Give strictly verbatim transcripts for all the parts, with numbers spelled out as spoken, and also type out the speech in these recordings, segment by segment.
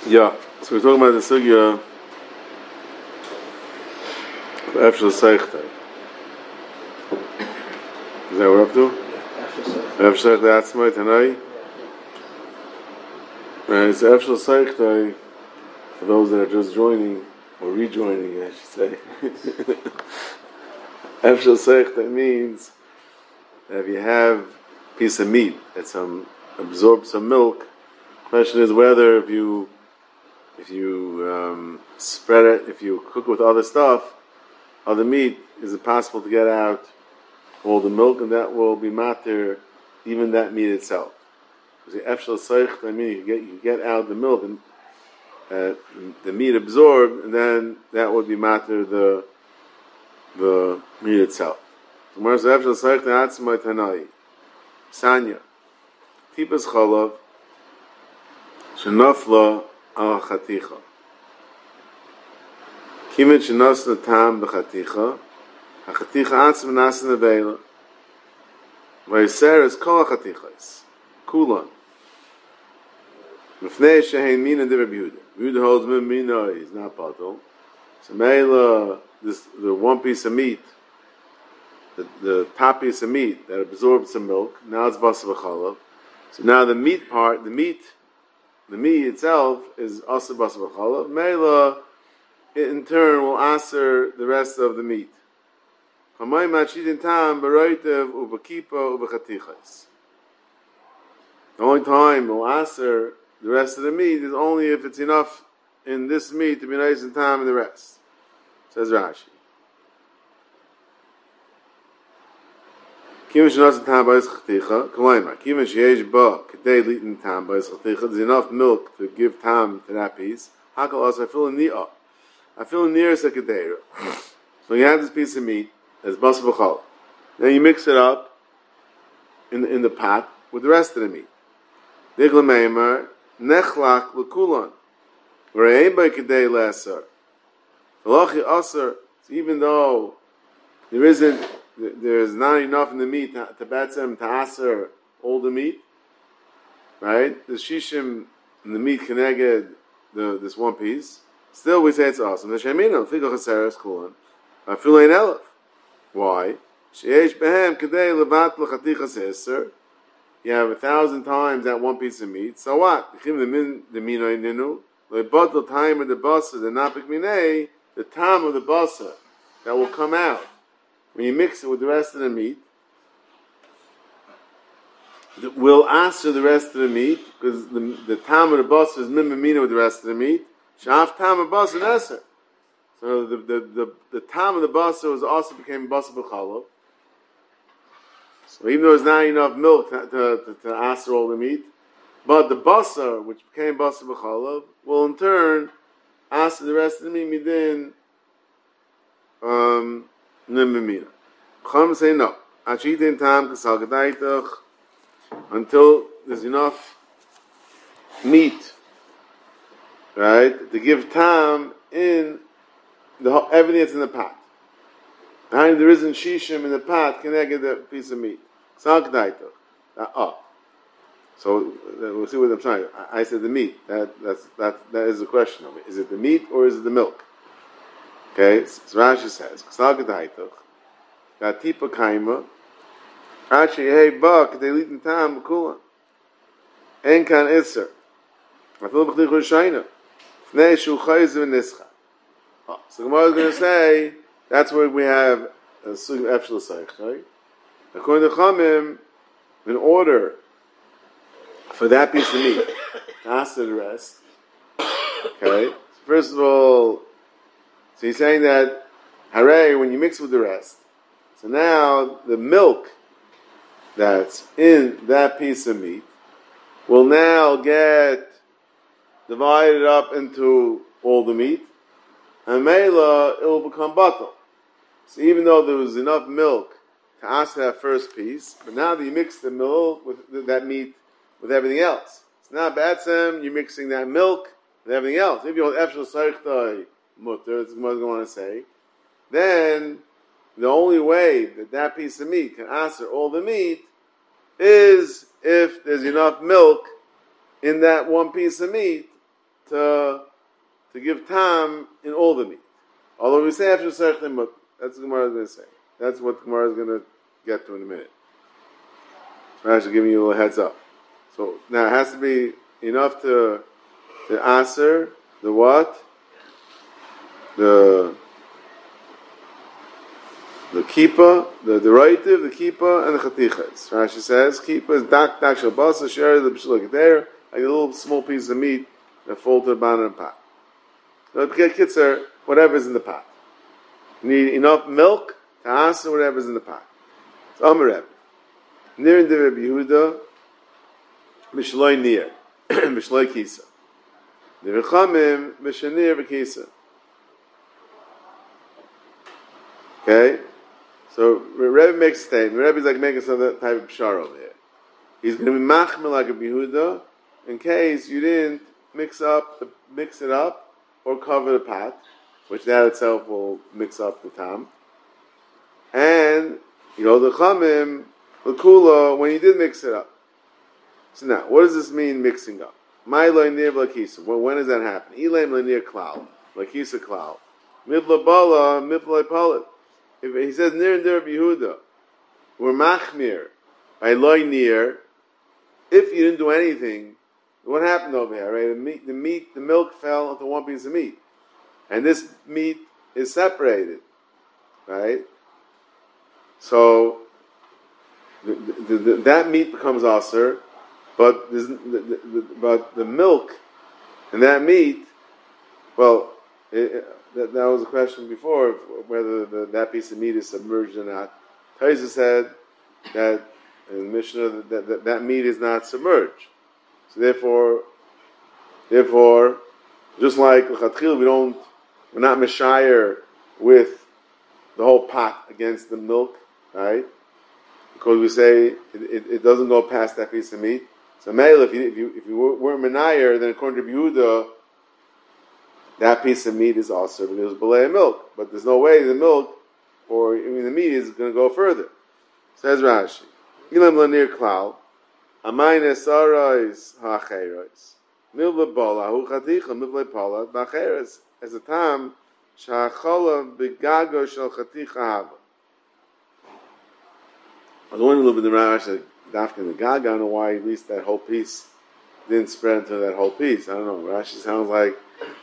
Yeah, so we're talking about the sugya of Efshel Seichtei. Is that what we're up to? Efshel Seichtei Atzmai Tanai. Right, it's Efshel Seichtei for those that are just joining, or rejoining, I should say. Efshel Seichtei means that if you have a piece of meat that some absorbs some milk, the question is whether if you If you um, spread it, if you cook it with other stuff, other meat, is it possible to get out all the milk, and that will be matter even that meat itself? Because the efshel seichtei, I mean, you get you get out the milk and uh, the meat absorbed, and then that would be matter the the meat itself. Tomorrow, efshel seichtei atzmai tanai sanya tipas chalav shenafla al chaticha. Kimet shenas natam b'chaticha, hachaticha atzma nas nevela. Vayser is kol chatichas, kulan. Mefnei shehein mina de Rabbi Yehuda. Yehuda holds min mina is not patul. So meila, this the one piece of meat, the the top piece of meat that absorbs some milk. Now it's basa v'chalav. So now the meat part, the meat. The meat itself is also basa v'chalav. Meila, in turn, will answer the rest of the meat. Hamayim machidin tam b'roitev u'b'kipa u'b'chatichas. The only time it will answer the rest of the meat is only if it's enough in this meat to be nice and tam in the rest. Says Rashi. Kivin shenas tam b'is chaticha, kalayma. Kivin sheyesh ba k'dei litin tam b'is chaticha. There's enough milk to give tam to that piece. Hakal also I feel in ni'ah. I feel near sekadera. So you have this piece of meat that's basa v'chalav. Then you mix it up in the, in the pot with the rest of the meat. Digla meimer nechlach l'kulan. V're'ein by kadei le'asar. V'lochi asar. Even though there isn't, there's not enough in the meat to, to batzem to asar all the meat, right? The shishim in the meat connected the this one piece. Still, we say it's awesome. The shemino figure chaseres kulan. I feel ein elef. Why? Sheyesh behem kadei levat l'chatichas eser. You have a thousand times that one piece of meat. So what? The min the minoi ninu lebatel time of the basa the napik minei the time of the basa that will come out when you mix it with the rest of the meat. That will answer the rest of the meat because the the time of the basa is mimamina with the rest of the meat. Shaf tam of basa neser. So the the the, the tam of the basa was also became basa b'chalav. So even though there's not enough milk to to, to, to answer all the meat, but the basa which became basa b'chalav will in turn answer the rest of the meat midin um nimimina. Chum say no. Achitin tam kasal gadaitach until there's enough meat. Right, to give tam in the everything that's in the pot. Behind there isn't shishim in the pot, can I get a piece of meat? Oh, so we'll see what I'm trying. I, I said the meat. That that's that that is the question of it. Is it the meat or is it the milk? Okay, so Rashi says Gatipa kaima. Actually, hey buck they eat in tam kula. Enkan itzer. I feel b'chlich rishayna. Oh, so Gemara is going to say that's where we have a sugya efshel seichtei. According to Chamim, in order for that piece of meat to answer the rest, okay. So first of all, so he's saying that hooray when you mix with the rest. So now the milk that's in that piece of meat will now get divided up into all the meat, and Mela, it will become batal. So even though there was enough milk to answer that first piece, but now that you mix the milk with that meat with everything else, so now Batsem, you're mixing that milk with everything else. If you want Efshel Seichtei mutter, that's what I'm going to say, then the only way that that piece of meat can answer all the meat is if there's enough milk in that one piece of meat to to give tam in all the meat. Although we say after Sechlim, but that's what Gemara is going to say. That's what Gemara is going to get to in a minute. I'm actually giving you a little heads up. So now it has to be enough to the aser, the what? The the kippah, the deraitiv, the kippah, and the chatichas. Rashi says kippah is dak dak shel basa share the b'shul there, like a little small piece of meat that falls to the bottom of the pot. So kitzer, whatever's in the pot. You need enough milk to aser whatever's in the pot. So Amar Rebbe. Near in the Rebbe Yehuda, Mishloi Nir, Mishloi Kisa. The Rechamim, Mishanir V'Kisa. Okay? So Rebbe makes a statement. Rebbe's like making some type of pshar over here. He's going to be machmir like a Yehuda in case you didn't mix up, the, mix it up, or cover the pot, which that itself will mix up the tam. And, you know, the Chamim, the kula, when you did mix it up. So now, what does this mean, mixing up? My loinir v'lakisa. Well, when does that happen? Ilaim loinir klal, lakisa klal. Mivla bala, mivla palit. If he says near and near Yehuda, we're machmir by loinir. If you didn't do anything, what happened over here? Right, the meat, the meat, the milk fell into one piece of meat, and this meat is separated, right? So. The, the, the, that meat becomes aser, but the, the, but the milk and that meat, well, it, it, that, that was a question before whether the, that piece of meat is submerged or not. Taisa said that in the Mishnah that, that that meat is not submerged, so therefore, therefore, just like l'chatchil, we don't, we're not meshayir with the whole pot against the milk, right? Because we say it, it, it doesn't go past that piece of meat. So, male, if you if you if you weren't menayer, then according to Yehuda, that piece of meat is also because it's balei milk. But there's no way the milk or I mean the meat is going to go further. Says Rashi, Ilam lanir klal, amayne sarais hacheres, milva bola hu chaticha milva pola bacheres as a tam shachola begago shel chaticha hava. I was wondering a little bit in the Rashi, Dafka the Gaga, I don't know why at least that whole piece didn't spread into that whole piece. I don't know. Rashi sounds like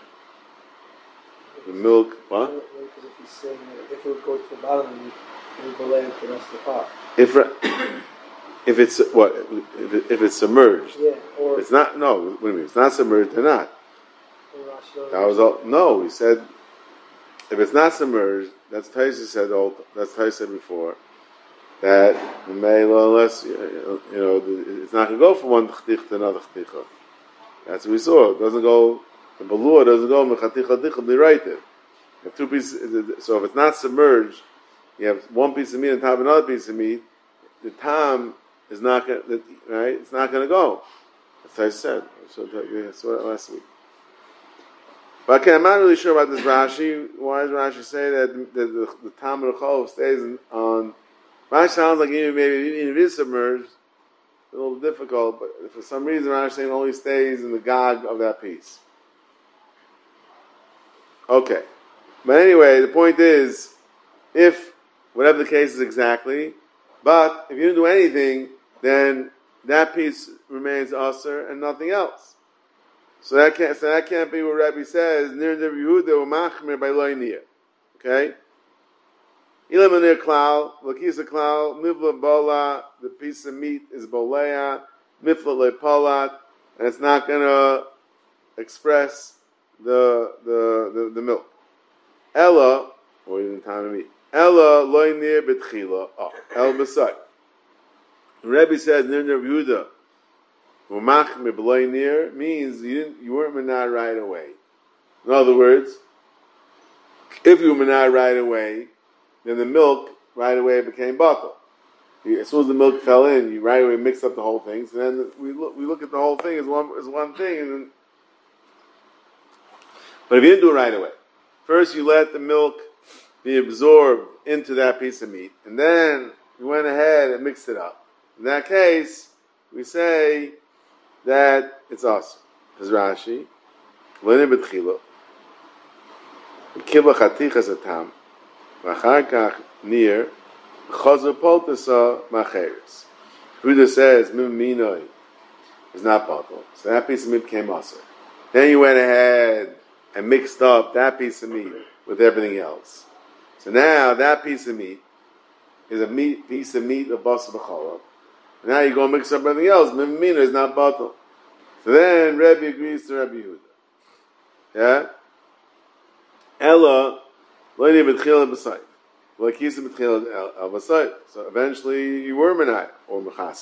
the milk, what? Because if he's saying that if it would go to the bottom, it would belay the rest of the pot. If, if it's, what? If, it, if it's submerged. Yeah, or... It's not, no, what do you mean? It's not submerged, they're not. That was all, no, he said, if it's not submerged, that's Taisa said, that's Taisa said before, that the mela, unless you know, it's not going to go from one chticha to another chticha. That's what we saw. It doesn't go. The balua doesn't go mechaticha chticha b'raitiv. You have two pieces. So if it's not submerged, you have one piece of meat on top of another piece of meat. The tam is not going. Right? It's not going to go. That's what I said. So I saw that last week. But okay, I'm not really sure about this Rashi. Why does Rashi say that the, the, the tam of the chol stays on? Rashi sounds like even maybe even if it is submerged, it's a little difficult, but for some reason Rashi saying only stays in the gag of that piece. Okay. But anyway, the point is, if, whatever the case is exactly, but if you didn't do anything, then that piece remains aser and nothing else. So that can't, so that can't be what Rabbi says, Nir Nir Yehuda or Machmir by Loi Nir. Okay? Ilam anir klal, lakisa klal, mivla bola, the piece of meat is bolea, mifla lepolat, and it's not going to express the, the, the, the milk. Ella, or even time of meat. Ella loy nir betchila, oh, el besai. The Rebbe says, nir nir Yehuda, umach me beloy nir, means you didn't, you weren't menad right away. In other words, if you were menad right away, then the milk right away became butter. As soon as the milk fell in, you right away mixed up the whole thing. So then we look, we look at the whole thing as one as one thing. And then, but if you didn't do it right away, first you let the milk be absorbed into that piece of meat, and then you went ahead and mixed it up. In that case, we say that it's awesome. As Rashi, Lene betchila. Kibla chatichas atam. V'achar kach nir. Chazer poltasa macheres. Huda says, mim minoi is not bottle. So that piece of meat became aser. Then you went ahead and mixed up that piece of meat with everything else. So now that piece of meat is a meat piece of meat of basa b'cholov. Now you go and mix up everything else. Mim minoi is not bottle. So then Rebbe agrees to Rebbe Yehuda. Yeah? Ella, loini b'tchila b'sayf. L'kisa b'tchila al b'sayf. So eventually you were menai or mechasa.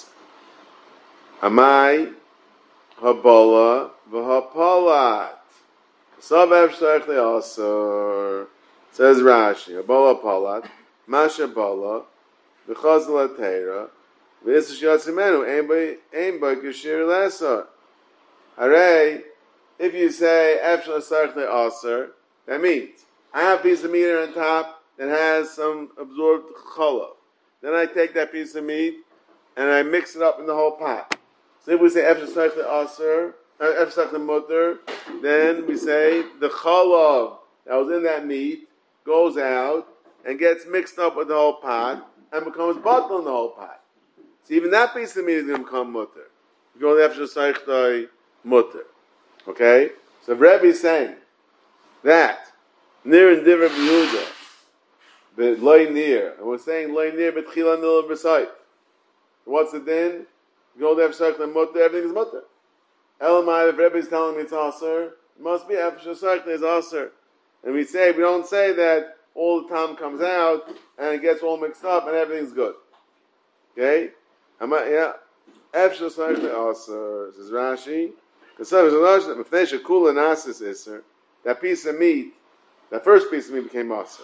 Amai habala v'hapalat. Sav efshach le'asar. Says Rashi, habala palat, masha bala, v'chazal atera, v'yisish yatzimenu, ein by kashir l'asar. Hooray, if you say efshach sarch le'asar, that means I have a piece of meat on top that has some absorbed challah. Then I take that piece of meat and I mix it up in the whole pot. So if we say efshach sarch le'asar, efshach sarch le'mutter, then we say the challah that was in that meat goes out and gets mixed up with the whole pot and becomes batal in the whole pot. So even that piece of meat is going to become mutter. You go to efshach sarch mutter. Okay? So Rebbe is saying that near and diver b'Yehuda, but loy near, and we're saying loy near b'tchila nil b'sayf. What's the din? You go to efshach sarch mutter, everything is mutter. Elamai, if Rebbe is telling me it's aser, it must be efshach sarch is aser. And we say, we don't say that all the time comes out and it gets all mixed up and everything's good. Okay? Yeah. Efshach sarch le'aser, says Rashi. That piece of meat, that first piece of meat became aser.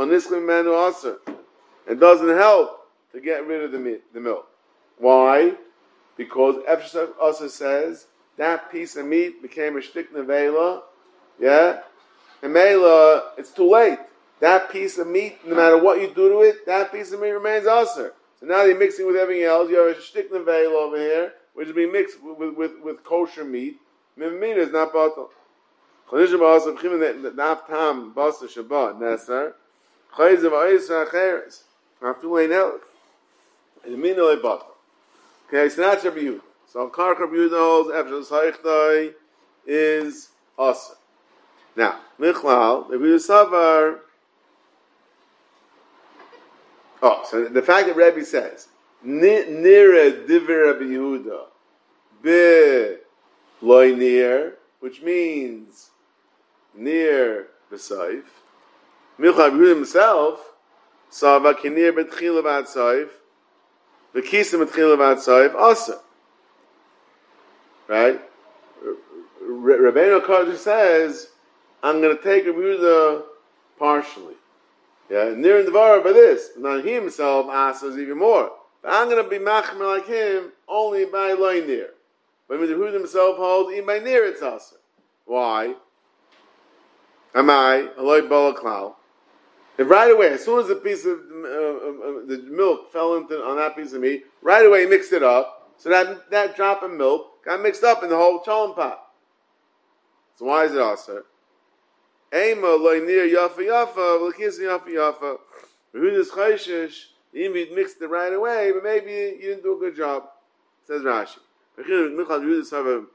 It doesn't help to get rid of the meat, the milk. Why? Because Efshach aser says that piece of meat became a shtik nevela. Yeah? And Mela, it's too late. That piece of meat, no matter what you do to it, that piece of meat remains aser. So now you're mixing with everything else. You have a shtik nevela over here, which is being mixed with, with, with, with kosher meat. Mimina is not batal. Chonishim ba'asar b'chim naf tam basa shabbat nesar. Chayzev ha'isra acheres. Afilu ein elef. And mina le batal. Okay, so that's Rabbi Yehuda. So Kark Rabbi Yehuda holds efshach sarch is aser. Now, Michlal, Rabbi Yehuda savar. Oh, so the fact that Rabbi says nira divrei Rabbi Yehuda be loy near, which means near the saif. Michlal Rabbi Yehuda himself savar kinir betchila b'ad saif, v'kisa betchila b'ad saif asa. Right? Rabbeinu Kodesh says, I'm going to take Rabbi Yehuda partially. Yeah, near in the Dvar by this. Now he himself asks even more. But I'm going to be machmer like him only by loy near. But Rabbi Yehuda himself holds even by near it's asa. Why? Am I a loy bala klal? If right away, as soon as the piece of uh, uh, the milk fell into on that piece of meat, right away he mixed it up, so that that drop of milk got mixed up in the whole cholent pot. So why is it asa? Eima loy near yafa yafa, l'kis yafa yafa. Rehudas chayshish, even if you mixed it right away, but maybe you didn't do a good job. Says Rashi. Michal Rehudas have a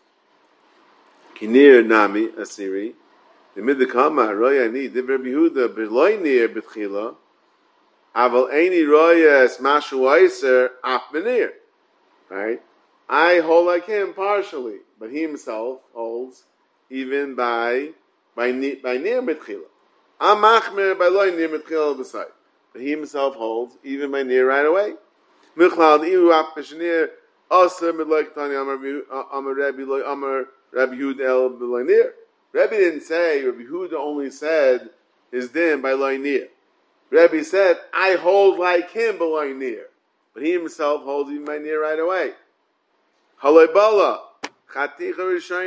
kinir nami asiri. The midikama roya ni divrei Yehuda b'loy near b'tchila. Aval eini roya smashu aiser af benir. Right? I hold like him partially, but he himself holds even by By by near mitchila, I'm machmer by loy near mitchila b'sayf. But he himself holds even by near right away. Michlal iu ap b'shnir aser midloy ketani amar Rabbi loy amar Rabbi Yehuda el b'loy near. Rabbi didn't say Rabbi Yehuda only said his din by loy near. Rabbi said I hold like him by loy near, but he himself holds even by near right away. Haloi bala. Yeah, with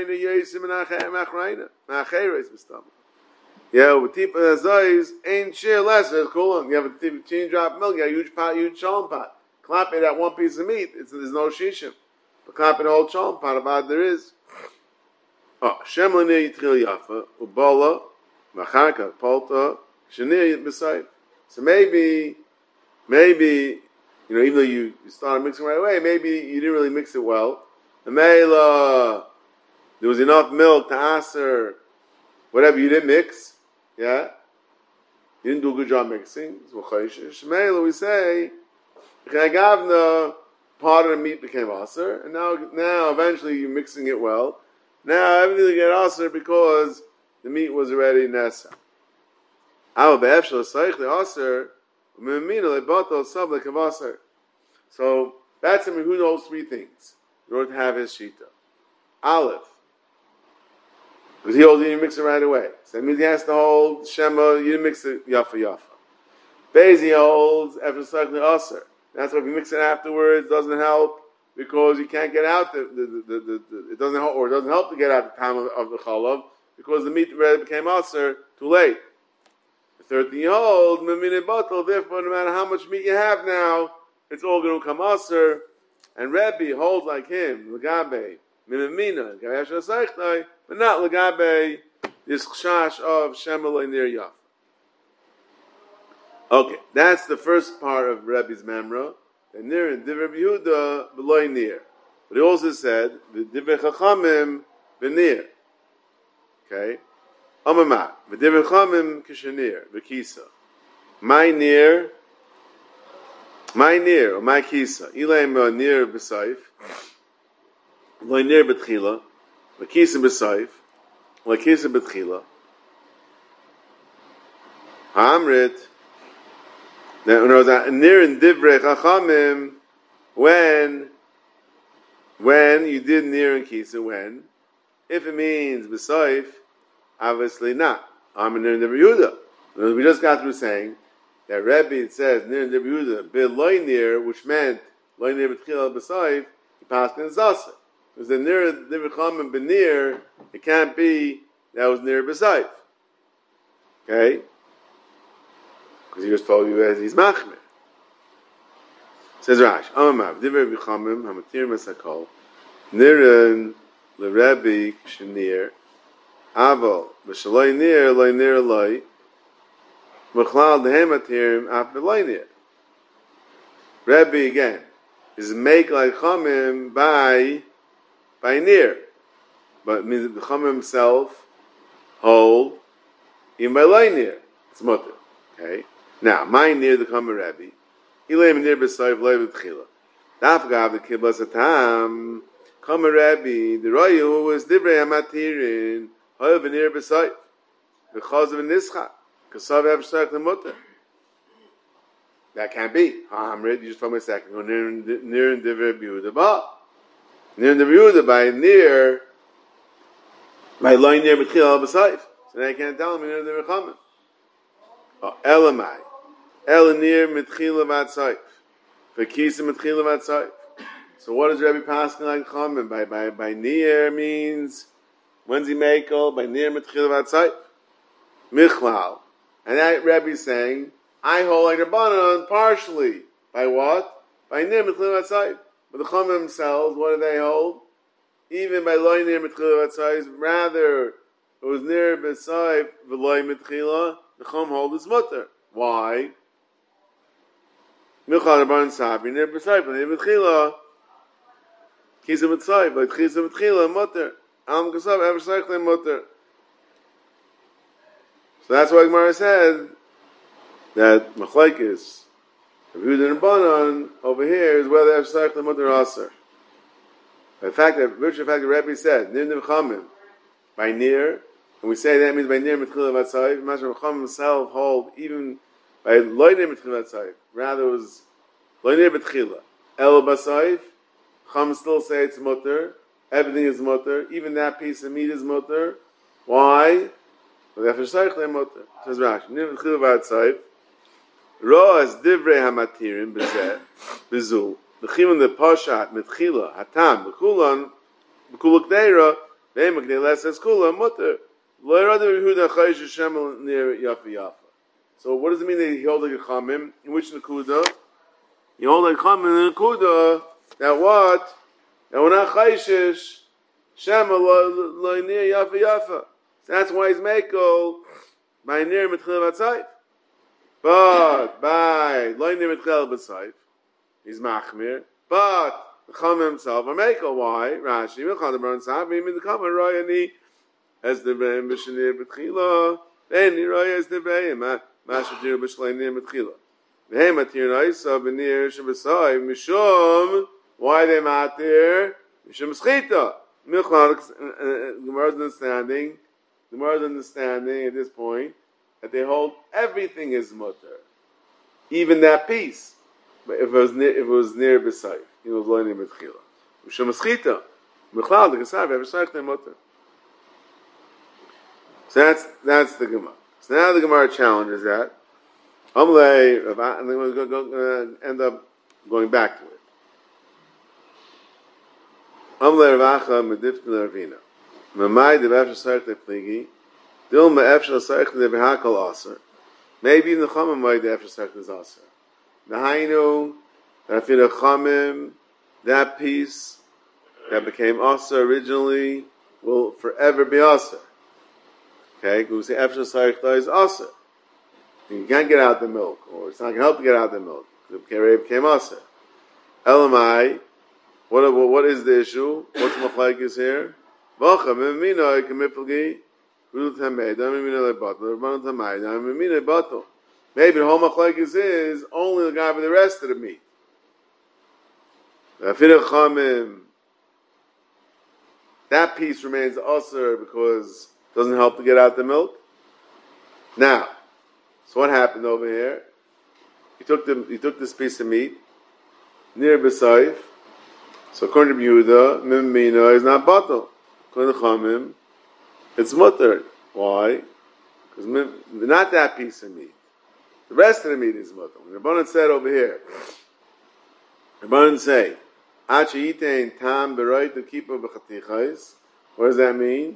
tipa azois ain't sheer less. It's cool. You have a teeny drop of milk, you have a huge pot, huge shalom pot. Clap it at one piece of meat. It's, there's no shishim. But clap it a whole shalom pot. About there is. Oh, Shem l'nir yitchil yafa, ubala, macharka, palta, shenir b'sayf. So maybe, maybe, you know, even though you, you started mixing right away, maybe you didn't really mix it well. The meila, there was enough milk to aser, whatever you didn't mix, yeah? You didn't do a good job mixing. So Shmeila, we say, part of the meat became aser, and now, now eventually you're mixing it well. Now everything get aser because the meat was already nesa. So that's him who knows three things in order to have his shita. Aleph, because he holds you didn't mix it right away. So that means he has to hold Shema, you didn't mix it yafa yafa. Beis he holds after cycling aser. That's why if you mix it afterwards, it doesn't help because you can't get out the, the, the, the, the it doesn't help, or it doesn't help to get out the time of, of the chalav because the meat already became aser too late. The third thing you hold, memine batal, therefore no matter how much meat you have now, it's all going to come aser. And Rebbe holds like him, legabe, minamina, but not legabe, this chash of shemelay near yaf. Okay, that's the first part of Rebbe's memra. And near in Divrei Yehuda beloy near. But he also said the Divrei Chachamim v'near. Okay, Amamat the Divrei Chachamim kishenir v'kisa. My near, my near or my kisa. Ilaim near b'saif. Loy near b'tchila. V'kisa b'saif. Loy kisa b'tchila. Ha'amrit. Now, near in Divrei Chachamim, when, when you did near in Kisa, when, if it means B'saif, obviously not. I'm in near in Divrei Yehuda. We just got through saying that Rebbe, it says, near in Divrei Yehuda, B'loy near, which meant, loy near B'tchila B'saif, he passed in Zasa. Because the near Divrei Chachamim B'near, it can't be, that was near B'saif. Okay? Because he just told you as he's machmir. Says Rash, Amamav, Divrei B'chamim, Hamatir Masakol, Niren, L'Rebbe, Shenir, Aval, B'shaloi Nir, Loi Nir Loi, M'chlal Dehem Atirim, Af B'loi Nir. Rebbe, again, is make like Chamim by, by Nir. But it means that the Chamim himself hold in by Loi Nir. It's mutter. Okay? Now, my near the Kamar Rebbe, Ilayim near B'sayv Loi B'tchila. Dafgav the Kibbutz Atam, Kamar Rebbe, the Royu was Divrei Hamatirin, Hoyev near B'sayv, because of a Nischach, Kasav Abshak the Mutter. That can't be. Hamrid, you just told me a second ago, near in Divrei Yehuda Ba. Near in Divrei Yehuda, by near, by Loi near B'tchila B'sayv. So they can't tell me near the Divrei Oh, Elamai. Elanir mitchila vatzayf. V'kisa mitchila vatzayf. So what does Rebbe Paskin like Chamin? By, by, by near means, when's he makel? By near mitchila vatzayf. Michlal. And that Rebbe is saying, I hold like Rabbanon partially. By what? By near mitchila vatzayf. But the Chamin themselves, what do they hold? Even by loy near mitchila vatzayf, rather, it was near b'sayf, v'loy mitchila, the Chum hold is mutter. Why? Milchal Rabban Sabri, near B'sayf, near B'tchila, Kisa B'tzayf, like Kisa B'tchila, mutter. Am Kasav, ever cycling mutter. So that's why Gemara said that Machlaikis, Rav Yehuda and Rabbanon, over here, is whether ever cycling mutter or aser. The fact that, virtually the fact that Rebbe said, near Nevchamim, by near, and we say that means by near mitchila vatzayv. Imagine Chacham himself hold even by loy near mitchila vatzayv. Rather it was loy near mitchila. El basayv. Chacham still say it's mutter. Everything is mutter. Even that piece of meat is mutter. Why? But after saychle mutter. Says Rashi near mitchila vatzayv. Ro as divrei hamatirim bezeh bezu. B'chimon the pashat mitchila hatam b'kulan b'kulak deira ve'emak ne'les es kulan mutter. So what does it mean that he held like a chamim? In which Nakuda? He held like a chamim in Nakuda that what? That we're not chayshish Shema lo near yafa yafa. So that's why he's meko by near mitchil b'tzayif. But by lo near mitchil b'tzayif, he's machmir. But the Chum himself are meko. Why? Rashi milchad the burn sav. He mean the Chum royani as the beim b'shenir b'tchila. Then he roy as the beim mashadir b'shlei near b'tchila. V'hem atir naisa b'nir sheb'tzayif mishum. Why they matir? Mishum schita. Milchad, Gemara's understanding, Gemara's understanding at this point that they hold everything is mutter, even that piece. But if it was near, if it was near beside, it was learning mitchila. Mishum schita. Milchad the Gesav ever sagt they mutter. So that's that's the Gemara. So now the Gemara challenges that. Amalei, and then we're going to end up going back to it. Amalei Ravacha mediftin Ravina. Mamai de b'efshel sarich lepligi. Dil me'efshel sarich lebehakal aser. Maybe in the Chamim way the efshel sarich is aser. Nahainu that for the Chamim that piece that became aser originally will forever be aser. Okay, because the efshel sarich is aser. You can't get out the milk, or it's not going to help to get out the milk. The Kerei became aser. Elamai. What, what what is the issue? What's the machlekes here? Vacha memina kemiflgi rul tamed. Memina lebatel. Rabbanon tamayid. Memina lebatel. Maybe the whole machlekes is only the guy for the rest of the meat. That piece remains aser because it doesn't help to get out the milk. Now, so what happened over here? He took the he took this piece of meat near B'Saif. So according to Yehuda, Mimina is not batal. According to Chamim, it's mutter. Why? Because not that piece of meat. The rest of the meat is mutter. When Rabbanan said over here, Rabbanan say, Achi yitain tam beroit to keep up b'chatichais. What does that mean?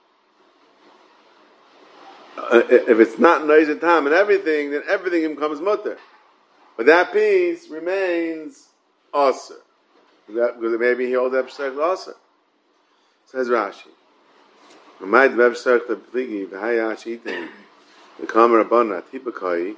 Uh, if it's not noise and tam and everything, then everything becomes mutter. But that piece remains aser. That, because maybe he holds Epshach also. Says Rashi. Remind of Epshach the Pligi, the Hayash eating, the Kamar Abana, Tipakai,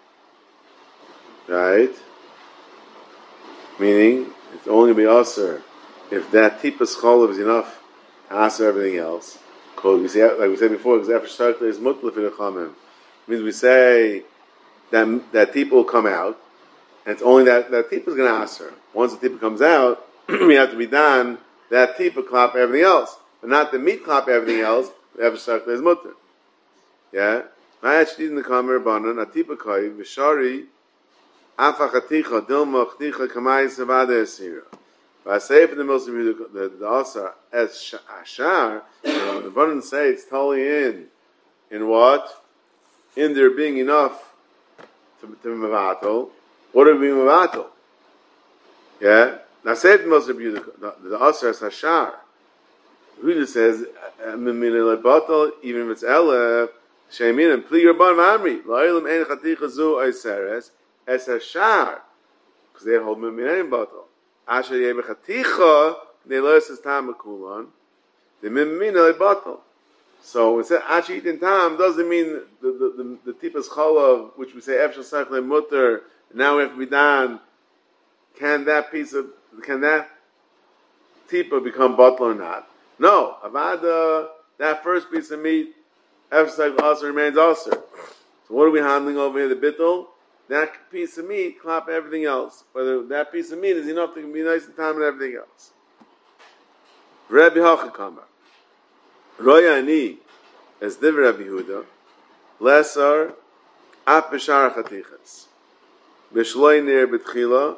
right? Meaning, it's only be Aser if that Tipas Cholav is enough to answer everything else. Because we say, like we said before, because Epshach is Mutlif in the Chamim. Means we say that that Tipa will come out, and it's only that that Tipa is going to answer. Once the Tipa comes out, we have to be done, that Tipa clap everything else. But not the meat clap everything else, the Efshach is mutter. Yeah? I actually in the Kamer Banan, a Tipa Kai, Vishari, Afa Chaticha, Dilma Chaticha, Kamai Savada Esira. But I say for the most of you, the, the, the Asar, as Ashar, the Banan say it's totally in, in what? In there being enough to, to Mavato. What are we Mavato? Yeah? Now say it most of you, the, the, the Asar is Hashar. Huda says, even if it's Ela, Shemin, and Pli Rabban Mamri, La'ilam Ein Chaticha Zu Aiseres, Es Hashar, because they hold Mimin Ein Batal. Asher Yebe Chaticha, they learn as Tam Akulan, the Mimin Ein Batal. So when it says Asher Yitin Tam, doesn't mean the, the, the, the Tipas Cholav, which we say Efshel Sachle Mutter, now we have to be done. Can that piece of, can that tipa become butler or not? No. Avada, that first piece of meat, Efshel also remains also. So what are we handling over here? The bittul? That piece of meat, clap everything else. Whether that piece of meat is enough to be nice and time and everything else. Rabbi Hachakama. Roya ani, as div Rabbi Yehuda, lesar, ap b'shar chatichas. B'shloi nir b'tchila,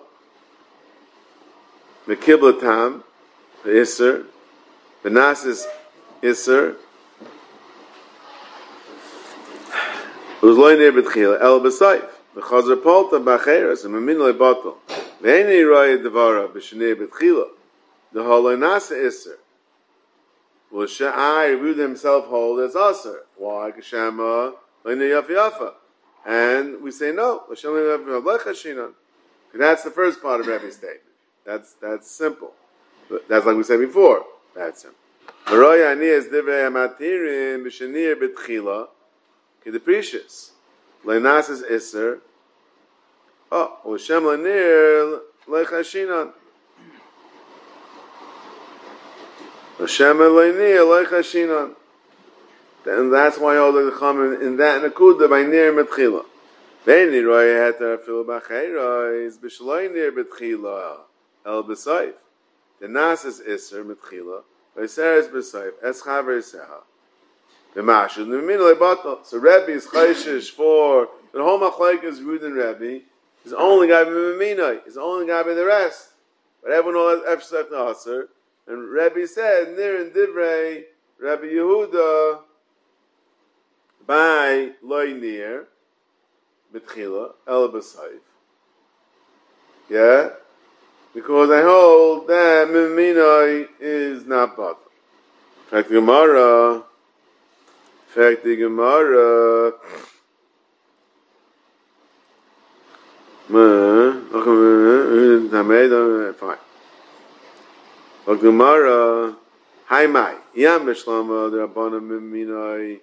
b'kibla tam, b'isser, b'nasis isser, b'shloi nir b'tchila, el b'sayf, b'chazar polta b'acheres, and b'min loy batal. V'heni roya devara, b'shnei b'tchila, the holoi nasa isser. Well, Sha'ai, Rebu himself hold as Aser. Why? Kashama, Lina Yafa Yafa. And we say no. That's the first part of every statement. That's that's simple. That's like we said before. That's simple. V'roy ani es divrei hamatirim b'shenir b'tchila k'deprecious. Leinas is iser. Oh, L'shem l'nir leichashinan. L'shem l'nir leichashinan. And that's why all the chachamim in that nekuda by nir b'tchila. Ve'ni roy heter afilu b'cheiros b'shloi nir b'tchila el b'soif. The nas is iser b'tchila. V'seres b'soif es chaver seha. V'mashud n'minu le'batal. So Rebbe is chayshish for the whole machlek is Rud and Rebbe. He's the only guy b'miminoi. He's the only guy by the rest. But everyone knows efshach na'aser. And Rebbe said nir and divrei Rebbe Yehuda by loy nir b'tchila el b'soif. Yeah. Because I hold that Miminoi is not bottom. In fact, the Gemara, in fact, the Gemara, fine. The Gemara, Hi Mai, Yam Mishlama, the Rabbana Miminoi,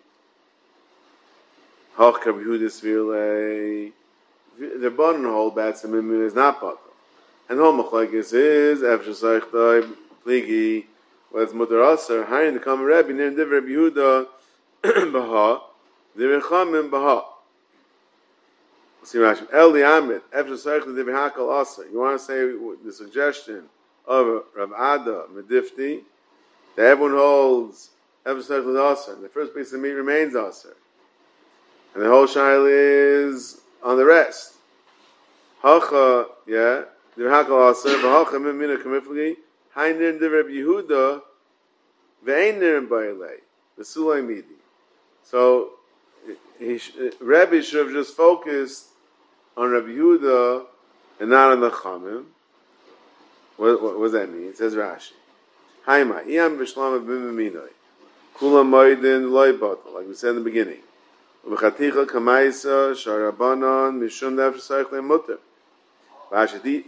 Hoch Kab Yehudis Virlei, the Rabbanan hold that Miminoi is not bottom. And home machlekes is after Seichtoi Pligi was Mutter Aser hiring the common Rebbe near the Rebbe Yehuda Baha the Rechamim Baha. See Rashi El Liamid after Seichtoi the Behakal Aser. You want to say the suggestion of Rav Ada Medifti that everyone holds after Seichtoi Aser. The first piece of meat remains Aser, and the whole shaila is on the rest. Hacha, yeah. The Hakal Aser, V'Hacha Mimina Kamifli, Hainir the Rebbe Yehuda, Ve'Einir Ba'ilei, the Sulay Midi. So, he, Rebbe should have just focused on Rebbe Yehuda and not on the Chamim. What, what, what does that mean? It says Rashi. Haima, Iyam B'Shlama B'Miminoi, Kula Moedin Loi Batal, like we said in the beginning. V'Chaticha Kamaisa, Sharabanan, Mishum Nefesh Seichlein Mutter. If the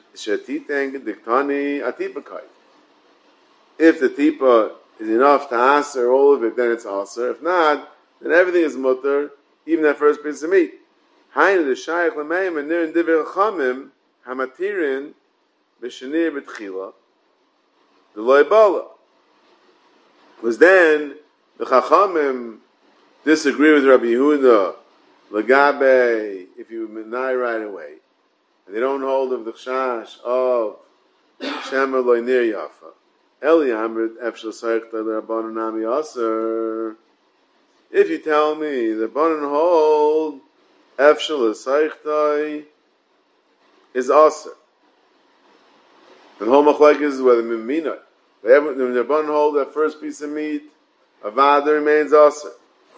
tipa is enough to answer all of it, then it's aser. If not, then everything is mutter, even that first piece of meat. Hainu the shayach l'meim and nir divrei chachamim hamatirin b'shenir b'tchila the loibala. Was then the chachamim disagree with Rabbi Yehuda lagabe if you menai right away. And they don't hold of the chash of Shema loy nir yafa. Eli amrit efshel seichta l'rabbanan nami aser. If you tell me the rabbanan hold efshel seichta is aser, and whole machlek is whether mimina. The rabbanan hold that first piece of meat, avada remains aser.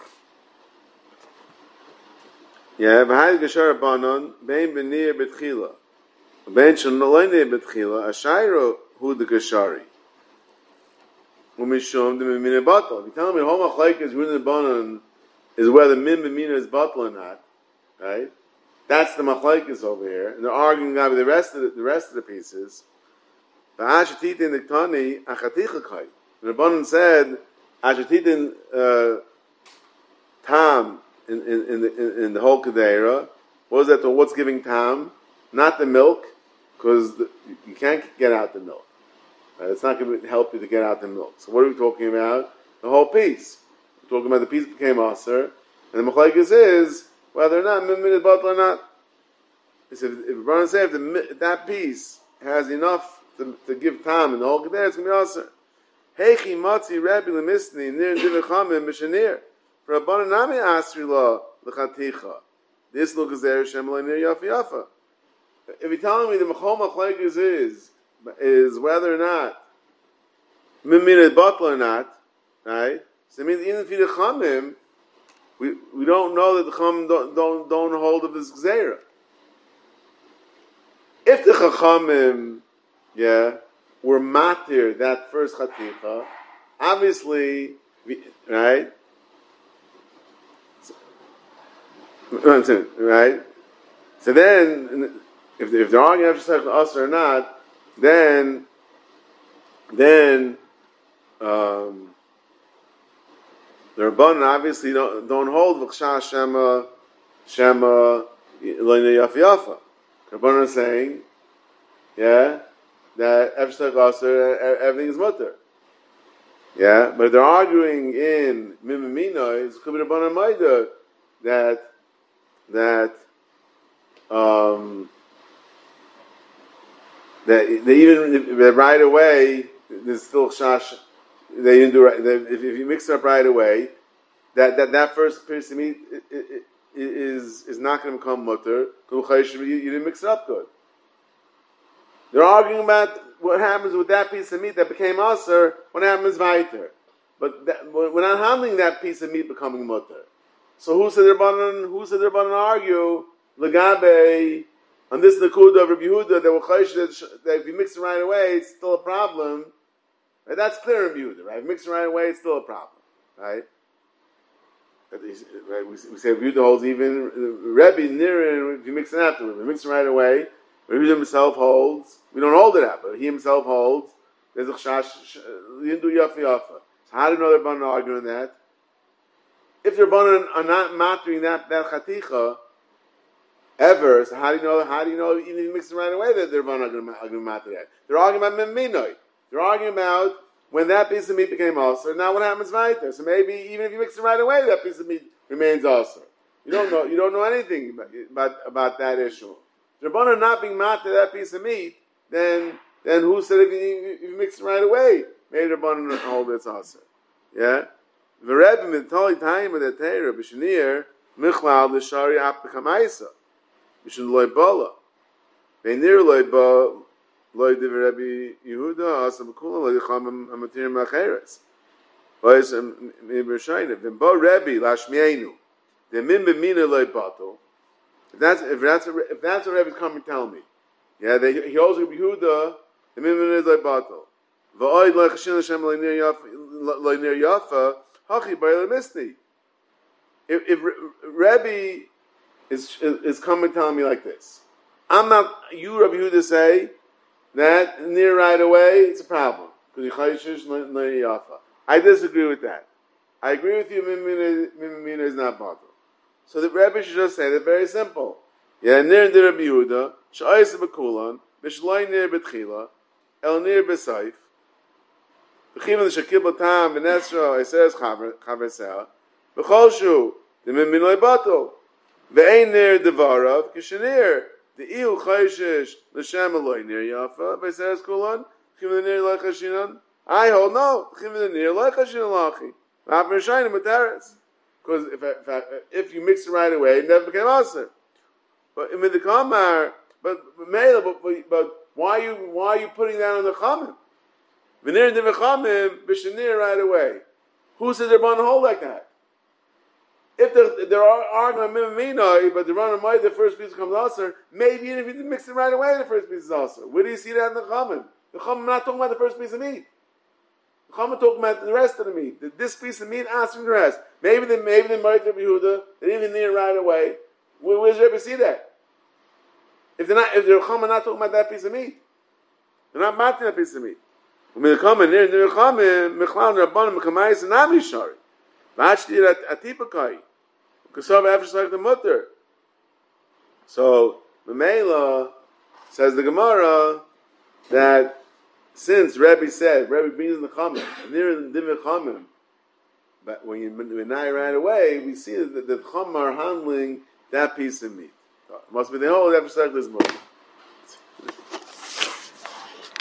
Yeah, v'hayz geshar Rabbanon bein b'nir b'tchila, bein shenolay nir b'tchila, ashayro hu the geshari, u'mishum the mimina batal. If you tell me whole machlek is within the Rabbanon is whether min b'mina is batal or not, right? That's the machlek is over here, and they're arguing about the rest of the, the rest of the pieces. V'ashatitin diktani achaticha kai. The Rabbanon said ashatitin uh, tam. In, in, in, the, in the whole Kedera, what was that? What's giving tam? Not the milk, because you can't get out the milk. Uh, it's not going to help you to get out the milk. So what are we talking about? The whole piece. We're talking about the piece that became aser, and the machlekes is whether or not mimid batal or not. He said, if Rabbanan say if, the, if that piece has enough to, to give tam in the whole Kedera, it's going to be aser. Heichi matzi Rabbi lemisni nir divrei chamim b'shenir. Rabbanan nami asri la l'chaticha. This look is there Shem lo nir yafa yafa. If you're telling me the mechol machlekes is is whether or not mimina batal or not, right? So it means even if you the chamim, we we don't know that the chamim don't don't don't hold of this gzeira. If the chachamim, yeah, were matir that first chaticha, obviously, right? Right? So then, if if they're arguing after us or not, then then um, the Rabbanan obviously don't, don't hold v'chsha shema shema loyne yafa yafa. The Rabbanan are saying, yeah, that everything is mutter. Yeah, but they're arguing in Mimimino, it's could be the Rabbanan Maida that that um that they even that right away there's still shash. They didn't do right. They, if, if you mix it up right away, that that, that first piece of meat is is not going to become mutter. You, you didn't mix it up good. They're arguing about what happens with that piece of meat that became usher. What happens weiter? But that, we're not handling that piece of meat becoming mutter. So who said they're going who said they're going to argue legabe on this nakuda of Rabbi Yehuda that will that if you mix it right away, it's still a problem. Right? That's clear in Rabbi Yehuda, right? If you mix it right away, it's still a problem, right? Right? We, we say Rabbi Yehuda holds even Rebbe near if you mix it afterwards. If you mix it right away, Rabbi Yehuda himself holds. We don't hold it out, but he himself holds. There's a chash. You didn't do yafa yafa. So how do you know they're going to argue on that? If they're are not mattering that that chaticha ever, so how do you know? How do you know even if you mix it right away that they're going to matter that? They're arguing about memminoi. They're arguing about when that piece of meat became ulcer. Now what happens right there? So maybe even if you mix it right away, that piece of meat remains ulcer. You don't know. You don't know anything about about, about that issue. If they're not being matter that piece of meat, then then who said if you, if you mix it right away, maybe the bun hold it's ulcer. Yeah. The Rebbe mitali time of the Torah b'shenir michlal l'shari apikamaisa b'shen loy bala b'nir loy ba loy div Rebbe Yehuda asa b'kula loy dicham amatirim acheres loyis mibirshayne v'bo Rebbe lashmienu v'min b'mina loy bato. If that's if that's a, if that's what Rebbe's coming to tell me, yeah, they, he holds Rebbe Yehuda the min b'mina loy bato v'oid loy chashin l'shem loy nir yafa loy nir yafa. If, if Rebbe is, is is coming telling me like this, I'm not you, Rabbi Yehuda, say that near right away it's a problem because I disagree with that. I agree with you. Mimina is not bottle. So the Rebbe should just say that very simple. Yeah, near the Rabbi Yehuda sha'is b'kulan b'shloi near b'tchila el near b'saif. V'chivin l'shakil b'tam v'nesra eseres chaversel v'cholshu d'min min loy bato v'ein nir devarav kishenir de'iu chayshish l'shem loy nir yafa v'eseres kulan v'chivin nir loy chashinan. I hold no v'chivin nir loy chashinan lachi v'af m'shayim b'teres because if, if if you mix it right away it never became aser. But in the kamar but but but why are you why are you putting that on the chamin? V'nir div'chamim b'shenir right away. Who says they're going to hold like that? If there, there are arguing mimimino, but the run of the first piece comes also, maybe even if you didn't mix it right away, the first piece is also. Where do you see that in the chamim? The chamim not talking about the first piece of meat. The chamim talking about the rest of the meat. This piece of meat answering the rest. Maybe the maybe the Ma'at Rabbi Yehuda they didn't even need it right away. Where, where's Rebbe see that? If they're not, if the chamim not talking about that piece of meat, they're not matching that piece of meat. When they come in near the Rechamim, Mechlal Rabbanim Mechamayis and Amishari. Vashti at Atipakai. Kasav after like the mutter. So the Mela says the Gemara that since Rebbe said Rebbe brings in the Chamim near the Divrei Chamim, but when you when I right away, we see that the Chamim are handling that piece of meat. So it must be the whole after like this mutter.